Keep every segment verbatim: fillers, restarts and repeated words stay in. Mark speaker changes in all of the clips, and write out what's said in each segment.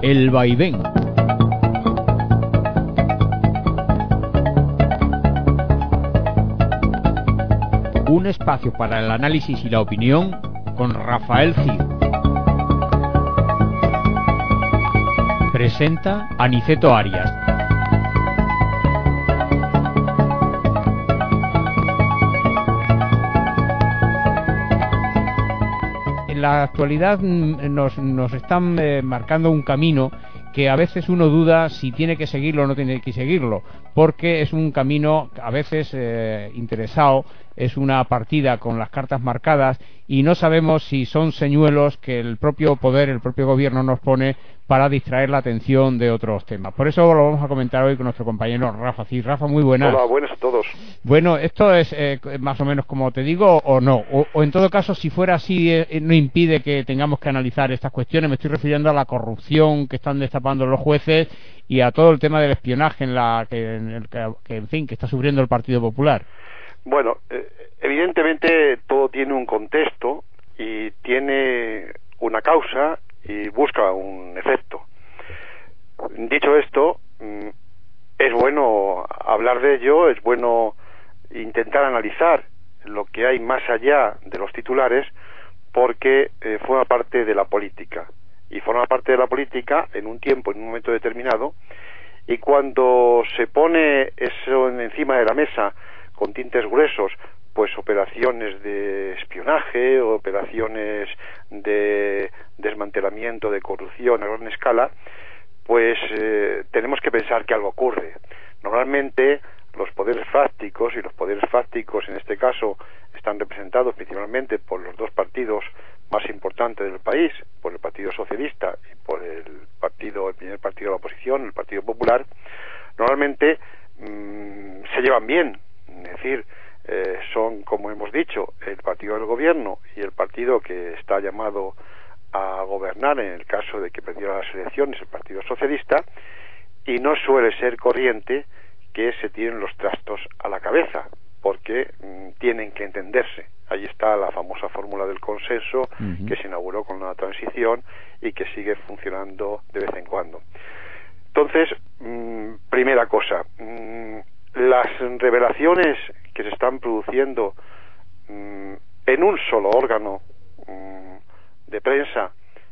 Speaker 1: El vaivén. Un espacio para el análisis y la opinión con Rafael Cid. Presenta Aniceto Arias. En la actualidad nos, nos están eh, marcando un camino que a veces uno duda si tiene que seguirlo o no tiene que seguirlo, porque es un camino a veces eh, interesado, es una partida con las cartas marcadas y no sabemos si son señuelos que el propio poder, el propio gobierno nos pone para distraer la atención de otros temas. Por eso lo vamos a comentar hoy con nuestro compañero Rafa Cid. Rafa, muy buenas.
Speaker 2: Hola, buenas a todos.
Speaker 1: Bueno, ¿esto es eh, más o menos como te digo o no? O, o en todo caso, si fuera así, eh, no impide que tengamos que analizar estas cuestiones. Me estoy refiriendo a la corrupción que están destapando los jueces y a todo el tema del espionaje en la que, en, el, que, que en fin, que está sufriendo el Partido Popular.
Speaker 2: Bueno, eh, evidentemente todo tiene un contexto y tiene una causa y busca un efecto. Dicho esto, es bueno hablar de ello, es bueno intentar analizar lo que hay más allá de los titulares, porque eh, forma parte de la política y forma parte de la política en un tiempo, en un momento determinado, y cuando se pone eso encima de la mesa con tintes gruesos, pues operaciones de espionaje, operaciones de desmantelamiento de corrupción a gran escala, pues eh, tenemos que pensar que algo ocurre. Normalmente los poderes fácticos, y los poderes fácticos en este caso están representados principalmente por los dos partidos más importantes del país, por el Partido Socialista y por el partido, el primer partido de la oposición, el Partido Popular, normalmente mmm, se llevan bien. Es decir, eh, son, como hemos dicho, el partido del gobierno y el partido que está llamado a gobernar en el caso de que perdiera las elecciones, el Partido Socialista, y no suele ser corriente que se tiren los trastos a la cabeza, porque mmm, tienen que entenderse. Ahí está la famosa fórmula del consenso, uh-huh, que se inauguró con la transición y que sigue funcionando de vez en cuando. Entonces, mmm, primera cosa, mmm, las revelaciones que se están produciendo mmm, en un solo órgano mmm, de prensa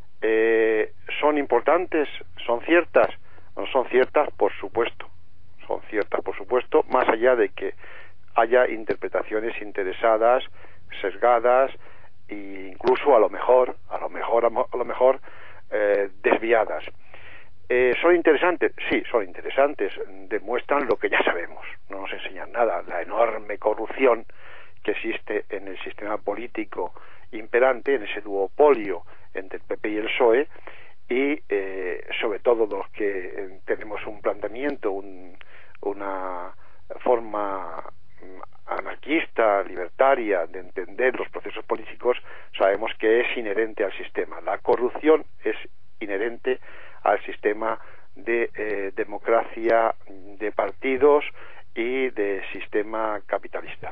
Speaker 2: eh, son importantes, son ciertas, no son ciertas, por supuesto, son ciertas, por supuesto, más allá de que haya interpretaciones interesadas, sesgadas e incluso a lo mejor, a lo mejor, a lo mejor eh, desviadas. Eh, ¿Son interesantes? Sí, son interesantes. Demuestran lo que ya sabemos. No nos enseñan nada. La enorme corrupción que existe en el sistema político imperante, en ese duopolio entre el P P y el P S O E, y eh, sobre todo los que eh, tenemos un planteamiento, un, una forma anarquista, libertaria de entender los procesos políticos, sabemos que es inherente al sistema. La corrupción es inherente al sistema de eh, democracia de partidos y de sistema capitalista.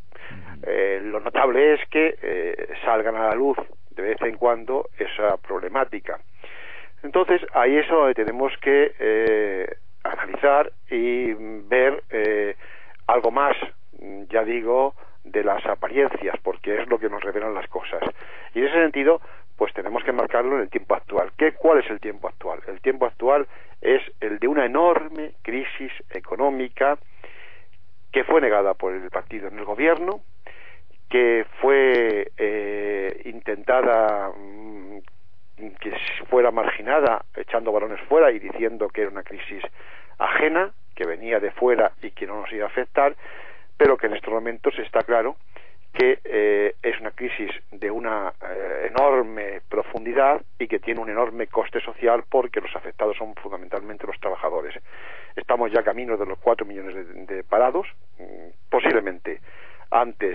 Speaker 2: Eh, lo notable es que eh, salgan a la luz de vez en cuando esa problemática. Entonces, ahí es donde tenemos que eh, analizar y ver eh, algo más, ya digo, de las apariencias, porque es lo que nos revelan las cosas. Y en ese sentido, pues tenemos que marcarlo en el tiempo actual. ¿Qué, ¿Cuál es el tiempo actual? El tiempo actual es el de una enorme crisis económica que fue negada por el partido en el gobierno, que fue eh, intentada mmm, que fuera marginada, echando balones fuera y diciendo que era una crisis ajena, que venía de fuera y que no nos iba a afectar, pero que en estos momentos está claro que eh, es una crisis de una eh, enorme profundidad y que tiene un enorme coste social, porque los afectados son fundamentalmente los trabajadores. Estamos ya camino de los cuatro millones de, de parados, posiblemente antes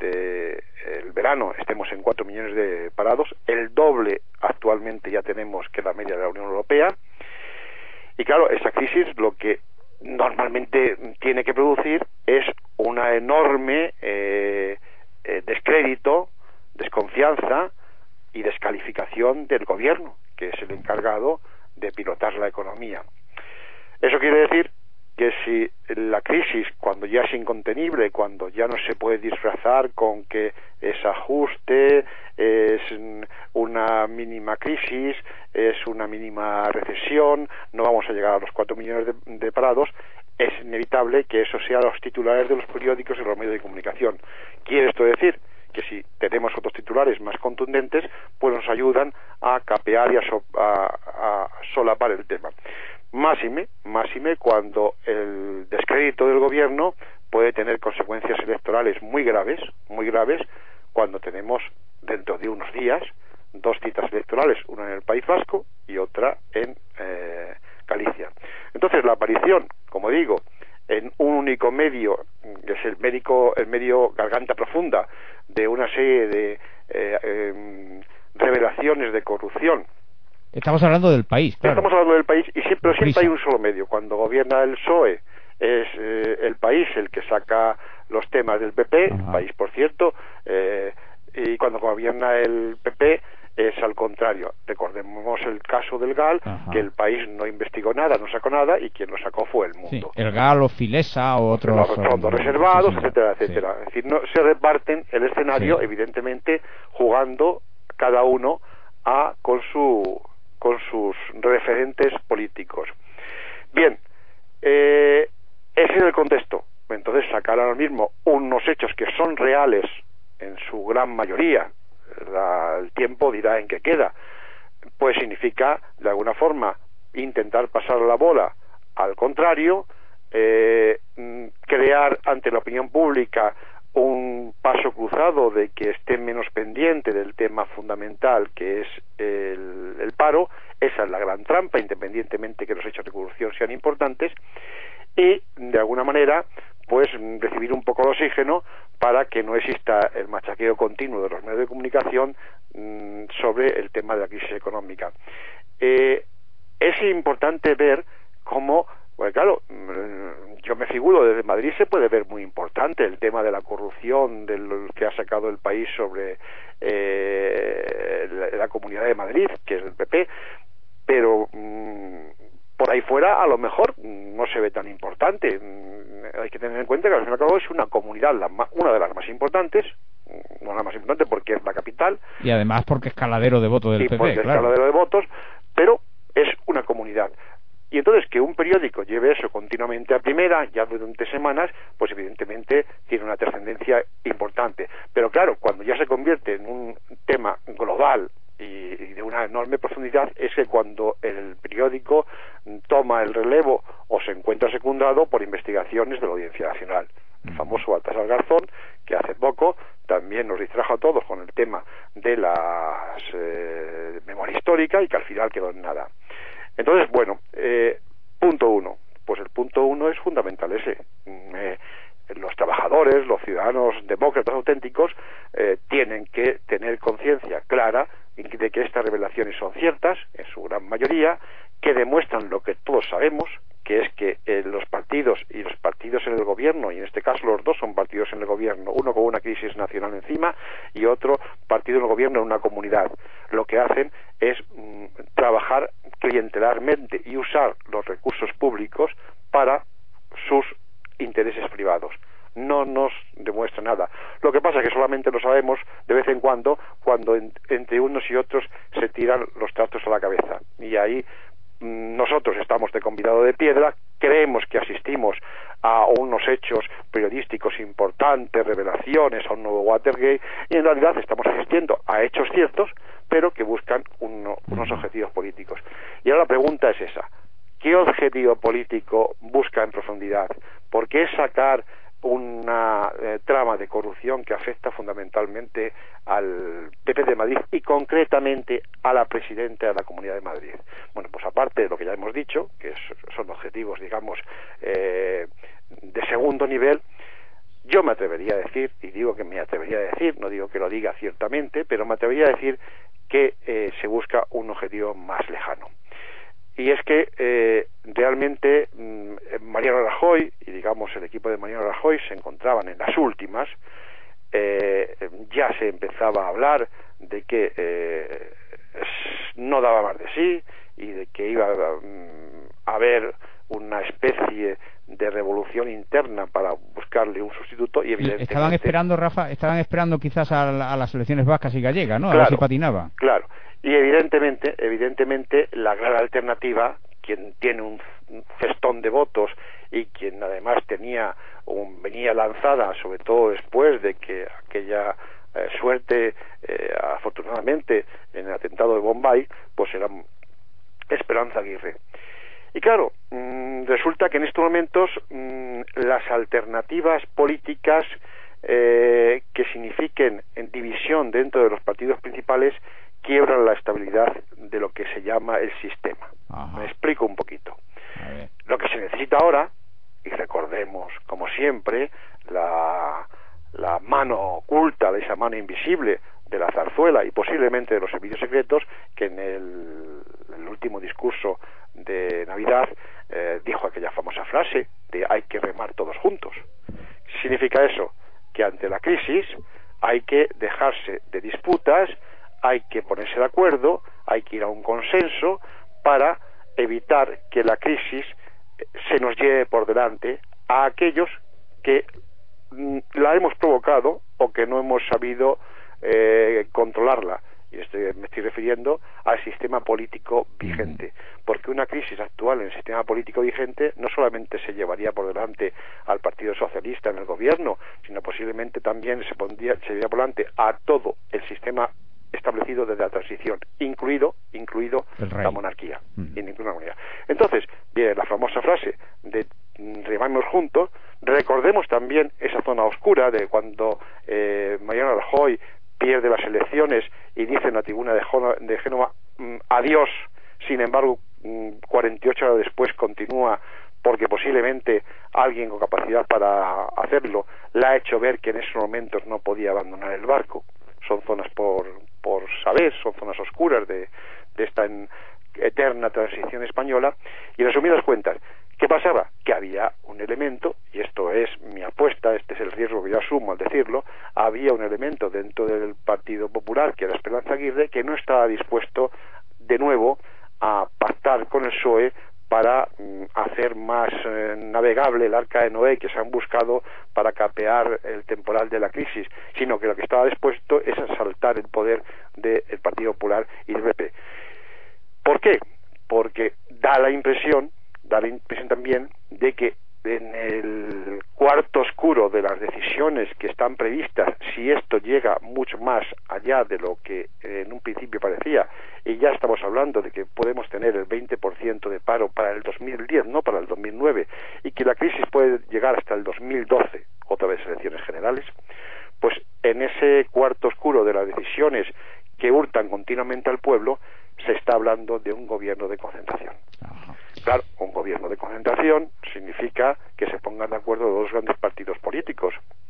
Speaker 2: del verano estemos en cuatro millones de parados, el doble actualmente ya tenemos que la media de la Unión Europea, y claro, esa crisis lo que normalmente tiene que producir es una enorme eh, eh, descrédito, desconfianza y descalificación del gobierno, que es el encargado de de pilotar la economía. Eso quiere decir que si la crisis, cuando ya es incontenible, cuando ya no se puede disfrazar con que es ajuste, es una mínima crisis, es una mínima recesión, no vamos a llegar a los cuatro millones de, de parados, es inevitable que eso sea los titulares de los periódicos y los medios de comunicación. ¿Quiere esto decir? Que si tenemos otros titulares más contundentes, pues nos ayudan a capear y a, so, a, a solapar el tema. Máxime, máxime cuando el descrédito del gobierno puede tener consecuencias electorales muy graves, muy graves, cuando tenemos dentro de unos días dos citas electorales, una en el País Vasco y otra en eh, Galicia. Entonces la aparición, como digo, en un único medio, que es el, médico, el medio garganta profunda, de una serie de eh, eh, revelaciones de corrupción.
Speaker 1: Estamos hablando del país, claro.
Speaker 2: Estamos hablando del país, y siempre, pero siempre hay un solo medio. Cuando gobierna el P S O E, es eh, el país el que saca los temas del P P, Ajá. País, por cierto, eh, y cuando gobierna el P P es al contrario. Recordemos el caso del G A L, Ajá. que el país no investigó nada, no sacó nada, y quien lo sacó fue el Mundo.
Speaker 1: Sí, el G A L o Filesa o otros...
Speaker 2: Los fondos reservados, sí, etcétera, etcétera. Sí. Es decir, no se reparten el escenario, sí. evidentemente, jugando cada uno a con su... con sus referentes políticos. Bien, eh, ese es el contexto. Entonces, sacar ahora mismo unos hechos que son reales en su gran mayoría, la, el tiempo dirá en qué queda, pues significa, de alguna forma, intentar pasar la bola al contrario, eh, crear ante la opinión pública un paso cruzado de que esté menos pendiente del tema fundamental que es el, el paro. Esa es la gran trampa, independientemente que los hechos de corrupción sean importantes, y de alguna manera pues recibir un poco de oxígeno para que no exista el machaqueo continuo de los medios de comunicación mmm, sobre el tema de la crisis económica. Eh, es importante ver cómo, pues claro, yo me figuro desde Madrid se puede ver muy importante el tema de la corrupción del que ha sacado el país sobre eh, la, la Comunidad de Madrid, que es el P P, pero mmm, por ahí fuera a lo mejor no se ve tan importante. Hay que tener en cuenta que al fin y al cabo es una comunidad, la, una de las más importantes, no la más importante porque es la capital.
Speaker 1: Y además porque es caladero de votos del
Speaker 2: y
Speaker 1: P P,
Speaker 2: porque
Speaker 1: claro.
Speaker 2: es caladero de votos, pero es una comunidad. Y entonces que un periódico lleve eso continuamente a primera, ya durante semanas, pues evidentemente tiene una trascendencia importante. Pero claro, cuando ya se convierte en un tema global y de una enorme profundidad, es que cuando el periódico toma el relevo o se encuentra secundado por investigaciones de la Audiencia Nacional. El famoso Baltasar Garzón, que hace poco también nos distrajo a todos con el tema de la eh, memoria histórica y que al final quedó en nada. Entonces, bueno, eh, punto uno. Pues el punto uno es fundamental ese. Eh, los trabajadores, los ciudadanos demócratas auténticos eh, tienen que tener conciencia clara de que estas revelaciones son ciertas, en su gran mayoría, que demuestran lo que todos sabemos, que es que eh, los partidos y los partidos en el gobierno, y en este caso los dos son partidos en el gobierno, uno con una crisis nacional encima y otro partido en el gobierno en una comunidad, lo que hacen es mm, trabajar clientelarmente y usar los recursos públicos para sus intereses privados. No nos demuestra nada. Lo que pasa es que solamente lo sabemos de vez en cuando, cuando en, entre unos y otros se tiran los trastos a la cabeza. Y ahí mmm, nosotros estamos de convidado de piedra, creemos que asistimos a unos hechos periodísticos importantes, revelaciones, a un nuevo Watergate, y en realidad estamos asistiendo a hechos ciertos, pero que buscan uno, unos objetivos políticos. Y ahora la pregunta es esa. ¿Qué objetivo político busca en profundidad? ¿Por qué sacar una eh, trama de corrupción que afecta fundamentalmente al P P de Madrid y concretamente a la presidenta de la Comunidad de Madrid? Bueno, pues aparte de lo que ya hemos dicho, que es, son objetivos, digamos, eh, de segundo nivel, yo me atrevería a decir, y digo que me atrevería a decir, no digo que lo diga ciertamente, pero me atrevería a decir que eh, se busca un objetivo más lejano. Y es que eh, realmente mmm, Mariano Rajoy y digamos el equipo de Mariano Rajoy se encontraban en las últimas, eh, ya se empezaba a hablar de que eh, no daba más de sí y de que iba a haber una especie de revolución interna para buscarle un sustituto y evidentemente...
Speaker 1: Estaban esperando, Rafa, estaban esperando quizás a, la, a las elecciones vascas y gallegas, ¿no? A
Speaker 2: claro,
Speaker 1: ver si patinaba.
Speaker 2: Claro, y evidentemente, evidentemente la gran alternativa, quien tiene un festón de votos y quien además tenía un, venía lanzada, sobre todo después de que aquella eh, suerte, eh, afortunadamente, en el atentado de Bombay, pues era Esperanza Aguirre. Y claro, mmm, resulta que en estos momentos mmm, las alternativas políticas eh, que signifiquen en división dentro de los partidos principales quiebran la estabilidad de lo que se llama el sistema. Ajá. Me explico un poquito. Lo que se necesita ahora, y recordemos, como siempre, la, la mano oculta, de esa mano invisible de la zarzuela y posiblemente de los servicios secretos, que en el, el último discurso de Navidad eh, dijo aquella famosa frase de hay que remar todos juntos. ¿Qué significa eso? Que ante la crisis hay que dejarse de disputas, hay que ponerse de acuerdo, hay que ir a un consenso para evitar que la crisis se nos lleve por delante a aquellos que mm, la hemos provocado o que no hemos sabido eh, controlarla. Y estoy, me estoy refiriendo al sistema político vigente, porque una crisis actual en el sistema político vigente no solamente se llevaría por delante al Partido Socialista en el gobierno, sino posiblemente también se pondría, se llevaría por delante a todo el sistema establecido desde la transición, incluido incluido la monarquía, mm. incluido la monarquía. Entonces, viene la famosa frase de remamos juntos. Recordemos también esa zona oscura de cuando eh, Mariano Rajoy pierde las elecciones y dice en la tribuna de, Jona, de Génova mmm, adiós, sin embargo mmm, cuarenta y ocho horas después continúa porque posiblemente alguien con capacidad para hacerlo le ha hecho ver que en esos momentos no podía abandonar el barco. Son zonas por, por saber, son zonas oscuras de, de esta en, eterna transición española. Y en resumidas cuentas, ¿qué pasaba? Que había un elemento, y esto es mi apuesta, este es el riesgo que yo asumo al decirlo, había un elemento dentro del Partido Popular, que era Esperanza Aguirre, que no estaba dispuesto de nuevo a pactar con el P S O E para mm, hacer más eh, navegable el arca de Noé que se han buscado para capear el temporal de la crisis, sino que lo que estaba dispuesto es asaltar el poder del Partido Popular y del P P. ¿Por qué? Porque da la impresión, da la impresión también de que en el cuarto oscuro de las decisiones que están previstas, si esto llega mucho más allá de lo que en un principio parecía, y ya estamos hablando de que podemos tener el veinte por ciento de paro para el dos mil diez, no para el dos mil nueve, y que la crisis puede llegar hasta el dos mil doce, otra vez elecciones generales, pues en ese cuarto oscuro de las decisiones que hurtan continuamente al pueblo, se está hablando de un gobierno de concentración. Ajá. Claro, un gobierno de concentración significa que se pongan de acuerdo dos grandes partidos políticos.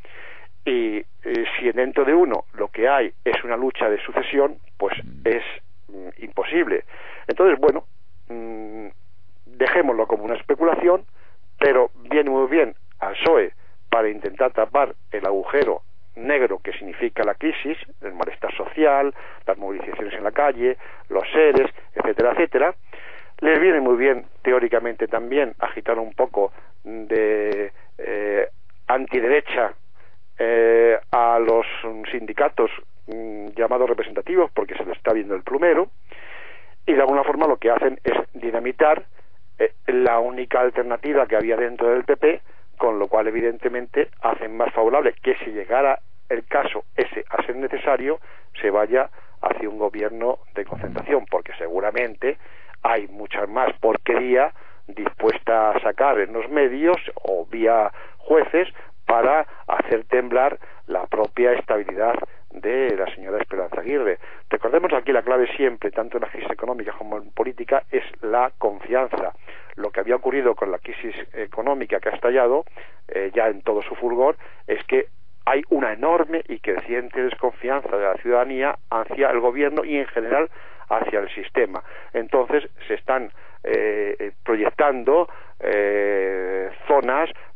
Speaker 2: Y eh, si dentro de uno lo que hay es una lucha de sucesión, pues es mm, imposible. Entonces, bueno, mmm, dejémoslo como una especulación, pero viene muy bien al P S O E para intentar tapar el agujero negro que significa la crisis, el malestar social, las movilizaciones en la calle, los seres, etcétera, etcétera. Les viene muy bien teóricamente también agitar un poco de eh, antiderecha eh, a los sindicatos mm, llamados representativos, porque se les está viendo el plumero, y de alguna forma lo que hacen es dinamitar eh, la única alternativa que había dentro del P P, con lo cual evidentemente hacen más favorable que si llegara el caso ese a ser necesario, se vaya hacia un gobierno de concentración, porque seguramente hay mucha más porquería dispuesta a sacar en los medios o vía jueces para hacer temblar la propia estabilidad de la señora Esperanza Aguirre. Recordemos aquí la clave siempre, tanto en la crisis económica como en política, es la confianza. Lo que había ocurrido con la crisis económica que ha estallado, eh, ya en todo su fulgor, es que hay una enorme y creciente desconfianza de la ciudadanía hacia el gobierno y en general hacia el sistema. Entonces se están eh, proyectando eh, zonas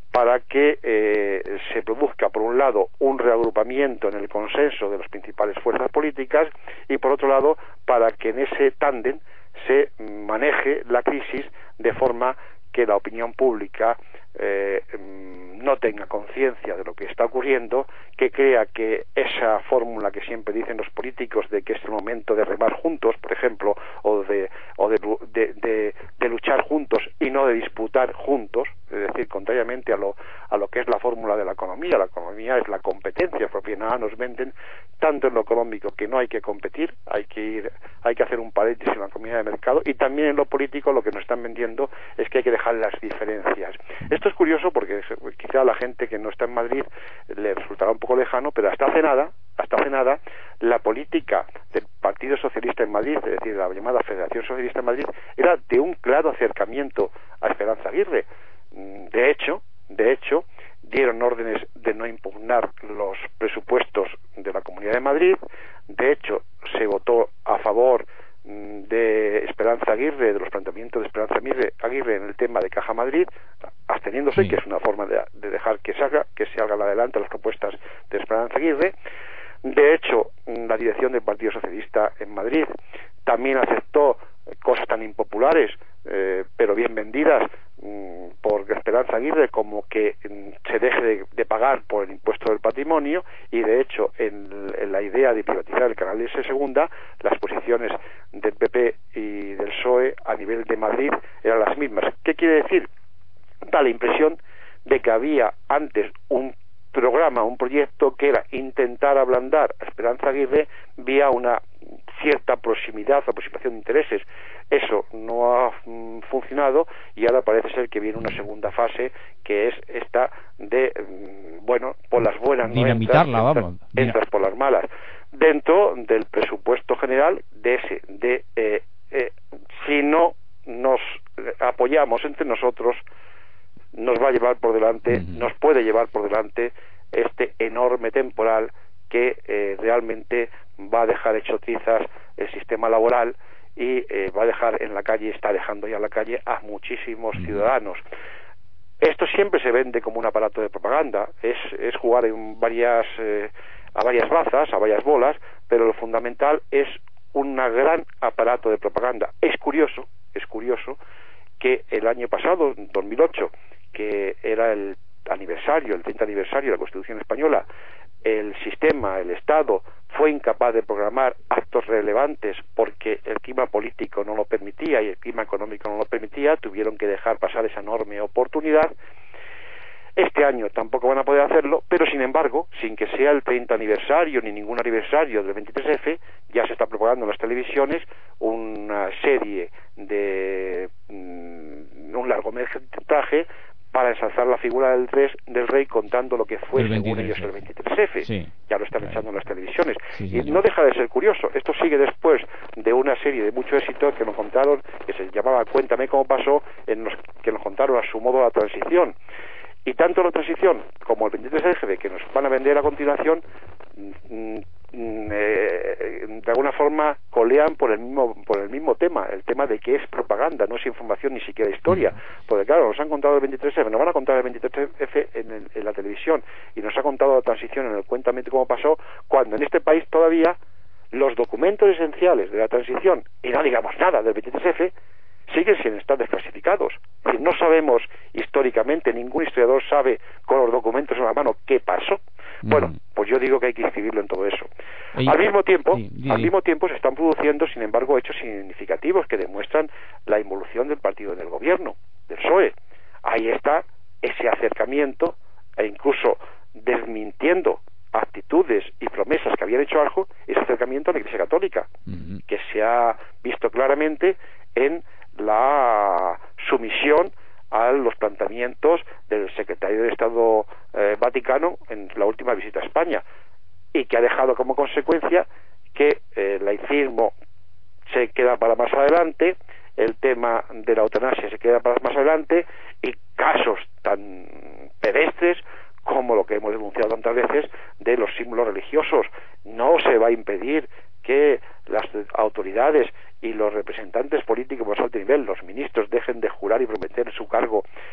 Speaker 2: para que eh, se produzca, por un lado, un reagrupamiento en el consenso de las principales fuerzas políticas y, por otro lado, para que en ese tándem se maneje la crisis de forma que la opinión pública eh, no tenga conciencia de lo que está ocurriendo, que crea que esa fórmula que siempre dicen los políticos de que es el momento de remar juntos, por ejemplo, o de o de, de, de, de luchar juntos y no de disputar juntos, es decir, contrariamente a lo a lo que es la fórmula de la economía. La economía es la competencia propia. Nada nos venden tanto en lo económico que no hay que competir, hay que ir, hay que hacer un paréntesis en la economía de mercado, y también en lo político lo que nos están vendiendo es que hay que dejar las diferencias. Esto es curioso porque quizá a la gente que no está en Madrid le resultará un poco lejano, pero hasta hace nada, hasta hace nada, la política del Partido Socialista en Madrid, es decir, la llamada Federación Socialista en Madrid, era de un claro acercamiento a Esperanza Aguirre. De hecho, de hecho, dieron órdenes de no impugnar los presupuestos de la Comunidad de Madrid. De hecho, se votó a favor de Esperanza Aguirre, de los planteamientos de Esperanza Aguirre, Aguirre en el tema de Caja Madrid, absteniéndose, sí, que es una forma de, de dejar que salga, que se hagan adelante las propuestas de Esperanza Aguirre. De hecho, la dirección del Partido Socialista en Madrid también aceptó cosas tan impopulares, eh, pero bien vendidas mmm, por Esperanza Aguirre, como que mmm, se deje de, de pagar por el impuesto del patrimonio, y de hecho en, en la idea de privatizar el canal S Segunda, las posiciones del P P y del P S O E a nivel de Madrid eran las mismas. ¿Qué quiere decir? Da la impresión de que había antes un programa, un proyecto que era intentar ablandar a Esperanza Aguirre vía una cierta proximidad, aproximación de intereses. Eso no ha mm, funcionado, y ahora parece ser que viene una segunda fase, que es esta de, mm, bueno, por las buenas
Speaker 1: dinamitarla,
Speaker 2: no entras,
Speaker 1: vamos.
Speaker 2: entras, entras por las malas, dentro del presupuesto general de ese, de eh, eh, si no nos apoyamos entre nosotros, nos va a llevar por delante, uh-huh. nos puede llevar por delante este enorme temporal que eh, realmente va a dejar hecho trizas el sistema laboral y eh, va a dejar en la calle, está dejando ya en la calle a muchísimos uh-huh. ciudadanos. Esto siempre se vende como un aparato de propaganda, es, es jugar en varias, eh, a varias bazas, a varias bolas, pero lo fundamental es un gran aparato de propaganda. Es curioso, es curioso que el año pasado, dos mil ocho, que era el aniversario, el treinta aniversario de la Constitución Española, el sistema, el Estado, fue incapaz de programar actos relevantes porque el clima político no lo permitía y el clima económico no lo permitía. Tuvieron que dejar pasar esa enorme oportunidad. Este año tampoco van a poder hacerlo, pero sin embargo, sin que sea el treinta aniversario ni ningún aniversario del veintitrés efe, ya se está propagando en las televisiones una serie de mm, un largometraje para ensalzar la figura del, tres, del rey, contando lo que fue, según ellos, el veintitrés efe. Sí, ya lo están claro. echando en las televisiones. Sí, sí, y no deja de ser curioso. Esto sigue después de una serie de mucho éxito que nos contaron, que se llamaba Cuéntame cómo pasó, en los que nos contaron a su modo la transición. Y tanto la transición como el veintitrés efe, que nos van a vender a continuación, mm, Eh, de alguna forma colean por el mismo por el mismo tema, el tema de que es propaganda, no es información ni siquiera historia, porque claro, nos han contado el veintitrés efe, nos van a contar el veintitrés efe en, el, en la televisión, y nos ha contado la transición en el Cuéntame cómo pasó, cuando en este país todavía los documentos esenciales de la transición, y no digamos nada del veintitrés efe, siguen sin estar desclasificados. Es decir, no sabemos históricamente, ningún historiador sabe con los documentos en la mano qué pasó. Bueno, pues yo digo que hay que inscribirlo en todo eso. Al mismo tiempo, sí, sí. al mismo tiempo se están produciendo, sin embargo, hechos significativos que demuestran la involución del partido en el gobierno, del P S O E. Ahí está ese acercamiento, e incluso desmintiendo actitudes y promesas que habían hecho algo, ese acercamiento a la Iglesia Católica, uh-huh. que se ha visto claramente en la sumisión a los planteamientos del secretario de Estado eh, Vaticano en la última visita a España, y que ha dejado como consecuencia que eh, el laicismo se queda para más adelante, el tema de la eutanasia se queda para más adelante, y casos tan pedestres como lo que hemos denunciado tantas veces de los símbolos religiosos. No se va a impedir que las autoridades y los representantes políticos de más alto nivel, los ministros, dejen de jurar y prometer su cargo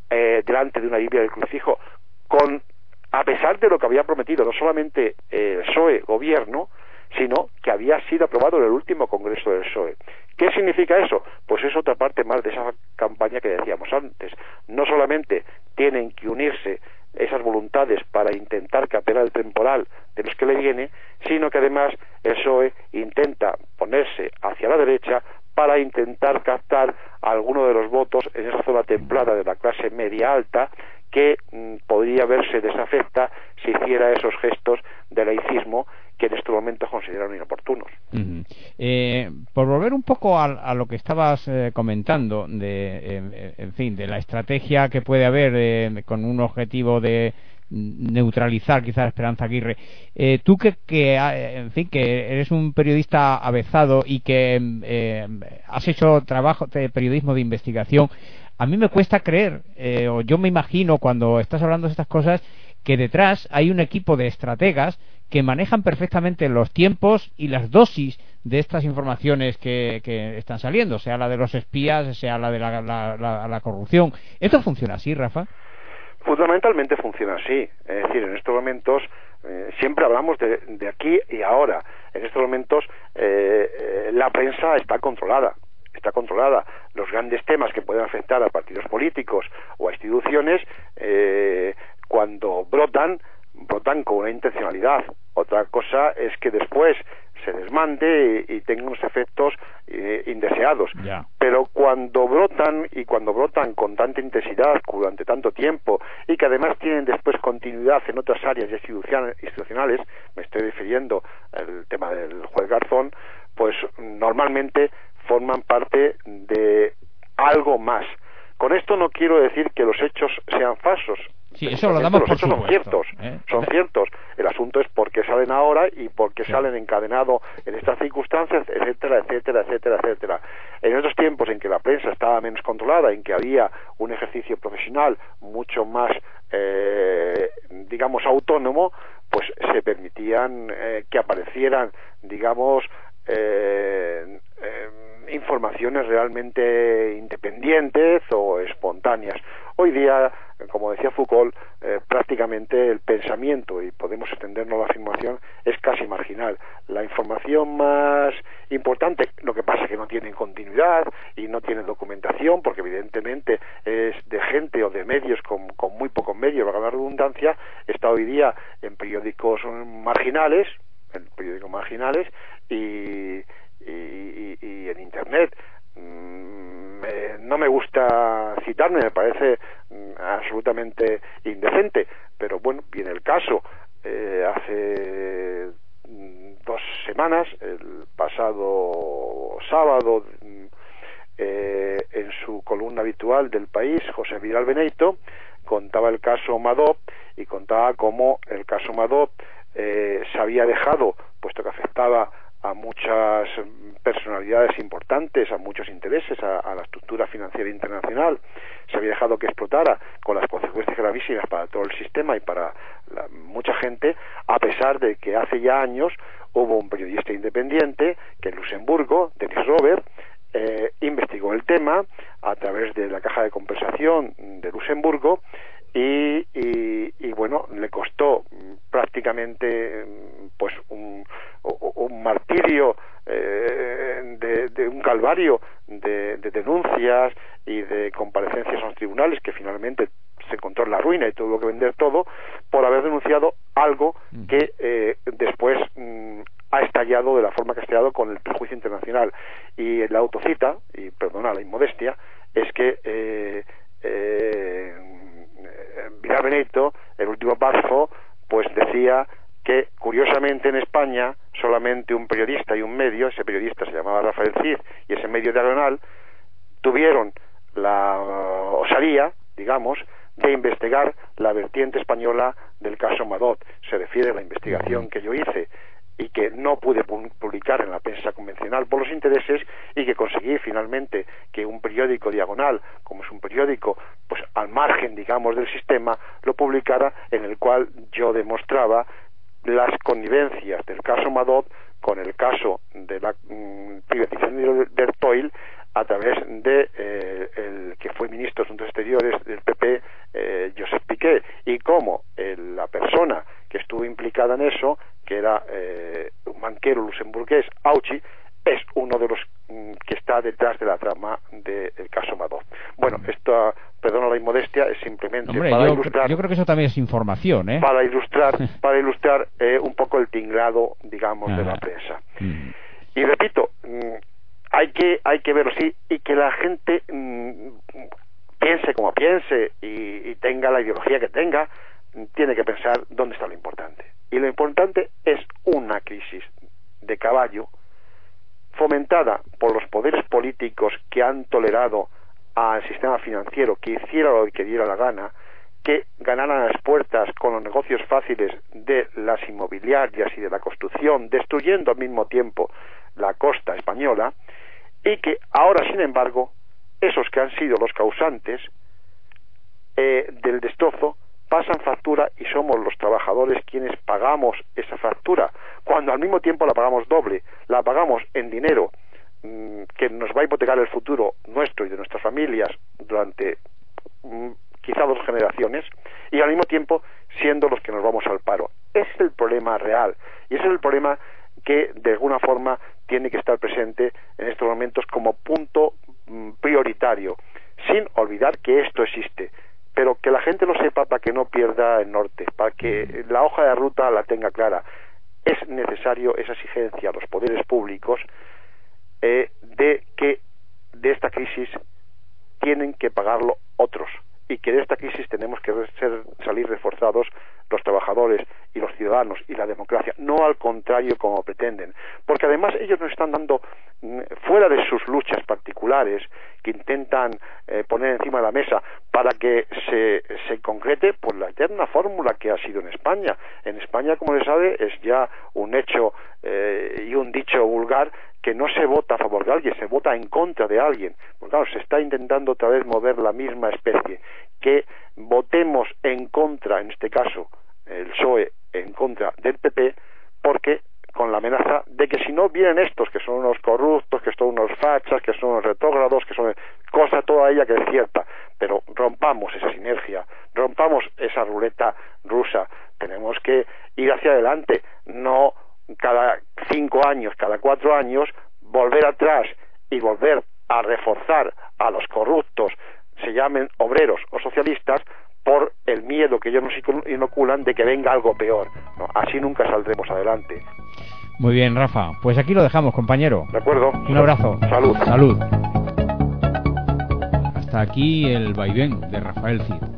Speaker 2: eh, delante de una Biblia del crucifijo, con, a pesar de lo que había prometido no solamente el P S O E gobierno, sino que había sido aprobado en el último congreso del P S O E. ¿Qué significa eso? Pues es otra parte más de esa campaña que decíamos antes. No solamente tienen que unirse esas voluntades para intentar capear el temporal de los que le viene, sino que además el P S O E intenta ponerse hacia la derecha para intentar captar alguno de los votos en esa zona templada de la clase media alta que mmm, podría verse desafecta si hiciera esos gestos de laicismo que en estos momentos consideran inoportunos.
Speaker 1: Uh-huh. Eh, por volver un poco a, a lo que estabas eh, comentando, de, eh, en fin, de la estrategia que puede haber eh, con un objetivo de neutralizar quizás a Esperanza Aguirre, eh, tú que, que, en fin, que eres un periodista avezado y que eh, has hecho trabajo de periodismo de investigación, a mí me cuesta creer, eh, o yo me imagino cuando estás hablando de estas cosas, que detrás hay un equipo de estrategas que manejan perfectamente los tiempos y las dosis de estas informaciones que, que están saliendo, sea la de los espías, sea la de la, la, la, la corrupción. ¿Esto funciona así, Rafa?
Speaker 2: Fundamentalmente funciona así. Es decir, en estos momentos eh, siempre hablamos de, de aquí y ahora. En estos momentos eh, eh, la prensa está controlada. Está controlada. Los grandes temas que pueden afectar a partidos políticos o a instituciones, eh, cuando brotan, brotan con una intencionalidad. Otra cosa es que después se desmande y, y tenga unos efectos eh, indeseados. Yeah. Pero cuando brotan, y cuando brotan con tanta intensidad durante tanto tiempo, y que además tienen después continuidad en otras áreas institucionales, me estoy refiriendo al tema del juez Garzón, pues normalmente forman parte de algo más. Con esto no quiero decir que los hechos sean falsos.
Speaker 1: Sí, eso lo damos
Speaker 2: los
Speaker 1: por
Speaker 2: hechos
Speaker 1: supuesto,
Speaker 2: son ciertos,
Speaker 1: ¿eh?
Speaker 2: son ciertos. El asunto es por qué salen ahora y por qué sí. salen encadenados en estas circunstancias, etcétera, etcétera, etcétera, etcétera. En esos tiempos en que la prensa estaba menos controlada, en que había un ejercicio profesional mucho más, eh, digamos, autónomo, pues se permitían eh, que aparecieran, digamos, eh, eh, informaciones realmente independientes o espontáneas. Hoy día, como decía Foucault, eh, prácticamente el pensamiento, y podemos extendernos la afirmación, es casi marginal. La información más importante, lo que pasa es que no tiene continuidad y no tiene documentación, porque evidentemente es de gente o de medios con, con muy pocos medios, valga la redundancia, está hoy día en periódicos marginales, en periódicos marginales y, y, y, y en Internet. Me, no me gusta citarme, me parece mm, absolutamente indecente, pero bueno, viene el caso. Eh, hace mm, dos semanas, el pasado sábado, mm, eh, en su columna habitual del País, José Vidal Beneito contaba el caso Madoff y contaba cómo el caso Madoff eh, se había dejado, puesto que afectaba a muchas personalidades importantes, a muchos intereses, a, a la estructura financiera internacional, se había dejado que explotara con las consecuencias gravísimas para todo el sistema y para la, mucha gente, a pesar de que hace ya años hubo un periodista independiente que en Luxemburgo, Denis Robert, eh, investigó el tema a través de la caja de compensación de Luxemburgo y, y, y bueno, le costó prácticamente pues un, un martirio, eh, de, de un calvario de, de denuncias y de comparecencias a los tribunales, que finalmente se encontró en la ruina y tuvo que vender todo por haber denunciado algo que eh, después mm, ha estallado de la forma que ha estallado con el perjuicio internacional. Y la autocita, y perdona la inmodestia, es que eh, eh, Vidal Beneito, el último párrafo, pues decía que curiosamente en España solamente un periodista y un medio, ese periodista se llamaba Rafael Cid y ese medio diagonal, tuvieron la osadía, digamos, de investigar la vertiente española del caso Madoff. Se refiere a la investigación que yo hice y que no pude publicar en la prensa convencional por los intereses, y que conseguí finalmente que un periódico diagonal, como es un periódico pues al margen, digamos, del sistema, lo publicara, en el cual yo demostraba las connivencias del caso Madoff con el caso de la mmm, privatización de Ertoil a través de eh, el que fue ministro de Asuntos Exteriores del P P, eh, Josep Piqué, y cómo eh, la persona que estuvo implicada en eso, que era eh, un banquero luxemburgués, Auchi, es uno de los mm, que está detrás de la trama del caso Madoff. Bueno, esto, perdona la inmodestia, es simplemente
Speaker 1: Hombre,
Speaker 2: para
Speaker 1: yo,
Speaker 2: ilustrar...
Speaker 1: yo creo que eso también es información, ¿eh?
Speaker 2: Para ilustrar, para ilustrar eh, un poco el tinglado, digamos, ah. de la prensa. Mm. Y repito, mm, hay que hay que verlo así, y que la gente mm, piense como piense y, y tenga la ideología que tenga, tiene que pensar dónde está lo importante. Y lo importante es una crisis de caballo fomentada por los poderes políticos que han tolerado al sistema financiero que hiciera lo que diera la gana, que ganaran a las puertas con los negocios fáciles de las inmobiliarias y de la construcción, destruyendo al mismo tiempo la costa española, y que ahora, sin embargo, esos que han sido los causantes eh, del destrozo pasan factura, y somos los trabajadores quienes pagamos esa factura, cuando al mismo tiempo la pagamos doble, la pagamos en dinero mmm, que nos va a hipotecar el futuro nuestro y de nuestras familias durante mmm, quizá dos generaciones, y al mismo tiempo siendo los que nos vamos al paro. Ese es el problema real, y ese es el problema que de alguna forma tiene que estar presente en estos momentos como punto mmm, prioritario, sin olvidar que esto existe, pero que la gente lo sepa para que no pierda el norte, para que la hoja de ruta la tenga clara. Es necesario esa exigencia a los poderes públicos eh, de que de esta crisis tienen que pagarlo otros, y que de esta crisis tenemos que ser, salir reforzados los trabajadores y los ciudadanos y la democracia, no al contrario como pretenden, porque además ellos nos están dando, fuera de sus luchas particulares que intentan eh, poner encima de la mesa para que se, se concrete pues la eterna fórmula que ha sido en España. En España, como se sabe, es ya un hecho eh, y un dicho vulgar que no se vota a favor de alguien, se vota en contra de alguien. Porque claro, se está intentando otra vez mover la misma especie, que votemos en contra, en este caso el P S O E, en contra del P P, porque con la amenaza de que si no vienen estos, que son unos corruptos, que son unos fachas, que son unos retrógrados, que son cosa toda ella que es cierta, pero rompamos esa sinergia, rompamos esa ruleta rusa, tenemos que ir hacia adelante, no cada cinco años, cada cuatro años, volver atrás y volver a reforzar a los corruptos, se llamen obreros o socialistas, por el miedo que ellos nos inoculan de que venga algo peor, ¿no? Así nunca saldremos adelante.
Speaker 1: Muy bien, Rafa, pues aquí lo dejamos, compañero.
Speaker 2: De acuerdo.
Speaker 1: Un abrazo.
Speaker 2: Salud.
Speaker 1: Salud. Hasta aquí el vaivén de Rafael Cid.